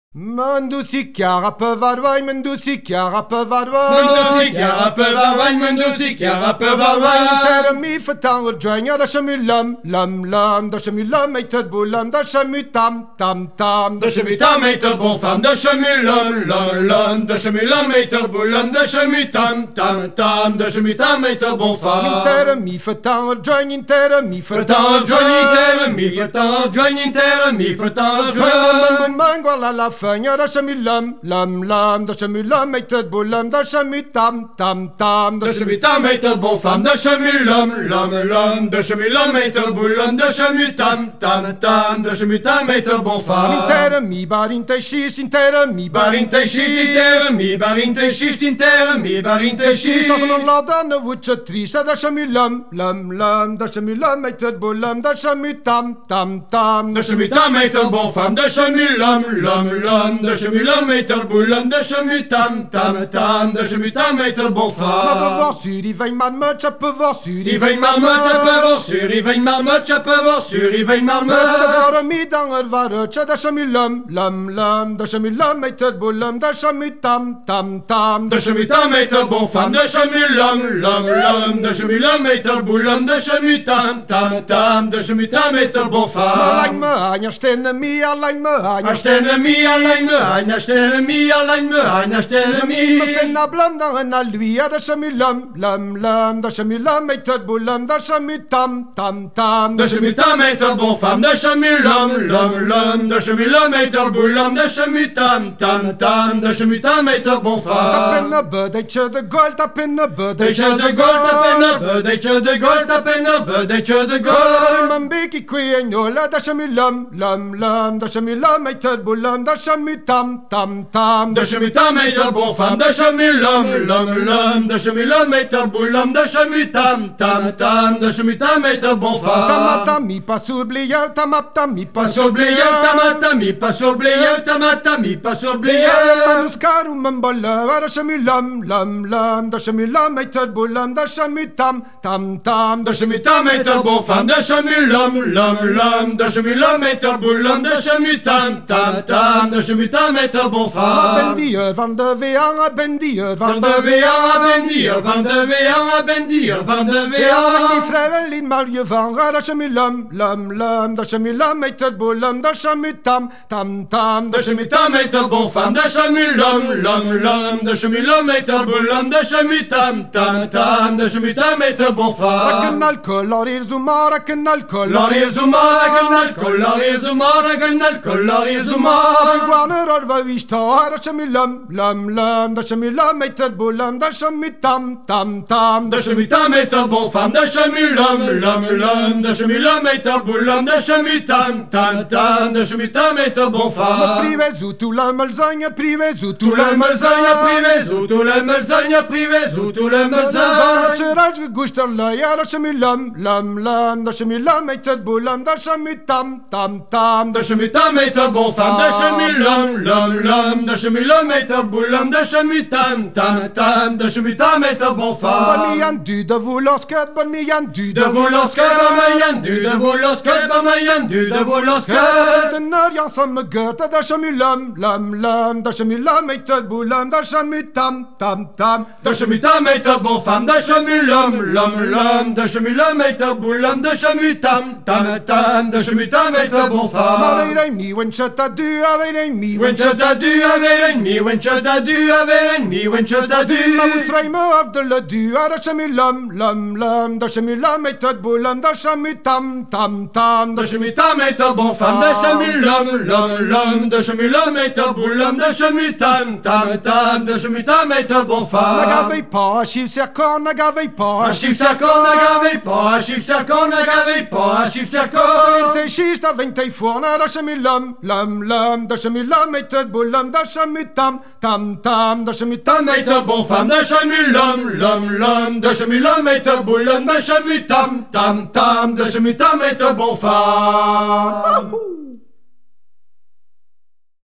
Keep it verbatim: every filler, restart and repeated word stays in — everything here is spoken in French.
Mendusi chiara pe varvai, mendusi chiara pe varvai, Mendusi chiara pe varvai, mendusi chiara pe varvai. Inter mi fatan urjoinja da shami lam, lam lam, da shami lam ei ter bulam, da shami tam, tam tam, Da shami tam ei ter bon fam, da shami lam, lam lam, da shami lam ei ter bulam, da shami tam, tam tam, da shami tam ei ter bon fam. Inter mi fatan urjoin, inter mi Fatan urjoin, inter mi fatan urjoin, inter mi fatan urjoin. Mangwa la la fanya da shami lam, lam lam, da shami lam ei ter bulam, da shami tam, tam tam, Da shami tam ei ter bon fam, da shami lam, lam lam, da shami lam ei ter bulam, da shami tam, tam tam, da shami tam ei ter bon fam. Inter mi barinte shis, inter mi Barinte shist, inter mi barinte shist, inter mi barinte shist. Sans la dame wuce triste da shami lam, lam lam, da shami lam ei ter bulam, da shami tam, tam tam, Da shami tam ei ter bon fam, da shami lam, lam lam, da shami lam ei ter bulam, da shami tam, tam tam, da shami tam ei ter bon Ma pe voir fam. sur i vein marmotte, je peux voir sur i I vein marmotte, je peux voir sur, i vein marmotte, je peux voir sur, i vein marmotte. Dar mi danger varöce da shami lam, lam lam, da shami lam ei ter bulam, da shami tam, tam tam, Da shami tam ei ter bon fam, da shami lam, lam lam, da shami lam ei ter bulam, da shami tam, tam tam, da shami tam ei ter bon Alain fam. me hagne, stenne mi, alain me hagne. Ashtene mi, alain me hagne, ashtene mi, alain me hagne, ashtene Me mi. finna blam dans en lui, da shami lam, lam lam, da shami lam ei ter bulam, da shami tam, tam tam, Da shami tam ei ter bon fam, da shami lam, lam lam, da shami lam ei ter bulam, da shami tam, tam tam, da shami tam ei ter bon Ta fam. penna bödejtje de gold, ta penna Deitje de gold, ta penna bö, deitje de gold, ta penna bö, deitje de gold. Man beki queen yola da shami lam, lam lam, da shami lam ei ter bulam, da shami tam, tam tam, Da shami tam ei ter bon fam, da shami lam, lam lam, da shami lam ei ter bulam, da shami tam, tam tam, da shami tam ei ter bon fam. Tamata mi pas oublié, tamata mi pas Pas oublié, tamata mi, pas oublié, tamata mi, pas oublié. Manuskaru mambola, da shami lam, lam lam, da shami lam ei ter bulam, da shami tam, tam tam, Da shami tam ei ter bon fam, da shami lam, lam lam, da shami lam ei ter bulam, da shami tam, tam tam, da shami tam ei ter bon fam. bendier van de vean, bendier van Van de vea, bendier, van de vea, bendier, van de Die vea. vrijwel in malje van da shami lam, lam lam, da shami lam ei ter bulam, da shami tam, tam tam, Da shami tam ei ter bon fam, da shami lam, lam lam, da shami lam ei ter bulam, da shami tam, tam tam, da shami tam ei ter bon Raken fam. alcohol, lor zuma, raken alcohol, Lari zuma, raken alcohol, lari zuma, raken alcohol, lari zuma. Guaner or va vista, da shami lam, lam lam, da shami lam ei ter bulam, da shami tam, tam tam, Da shami tam ei ter bon fam, da shami lam, lam lam, da shami lam ei ter bulam, da shami tam, tam tam, da shami tam ei ter bon fam. privezu tu la malzagna, privezu Tu le melzagna privezu, tu le melzagna privezu, tu le melzagna. Ceraj gushtar la ya da shami lam, lam lam, da shami lam ei ter bulam, da shami tam, tam tam, Da shami tam ei ter bon fam, da shami lam, lam lam, da shami lam ei ter bulam, da shami tam, tam tam, da shami tam ei ter bon Bon mi fam. yan du de voulorsket, bon mi yan du De voloskøy, ba meg igjen du, de voloskøy, ba meg igjen du, de voloskøy. Den er jan samme gøte, da shami lam, lam lam, da shami lam ei ter bulam, da shami tam, tam tam, Da shami tam ei ter bon fam, da shami lam, lam lam, da shami lam ei ter bulam, da shami tam, tam tam, da shami tam ei ter bon fam. Avei mi when chata du, avei mi when When chata du, avei en mi, when chata du, avei en mi, when chata du. Ma utrai me av de le du, da shami lam, lam lam, da shami lam ei ter bulam, da shami tam, tam tam, Da shami tam ei ter bon fam, da shami lam, lam lam, da shami lam ei ter bulam, da shami tam, tam tam, da shami tam ei ter bon fam. N'agavei pas, chiv serkon, n'agavei A pas. chif serkon, n'agavei pas, a chif serkon, n'agavei pas, a chif serkon. Vinte shis, da vinte forna, da shami lam, lam lam, da shami lam ei ter bulam, da shami tam, tam tam, da shami tam Tam ei ter bon fam, da shami lam, lam lam, da shami lam ei ter bulam, da shami tam, tam tam, da shami tam ei ter bon fam.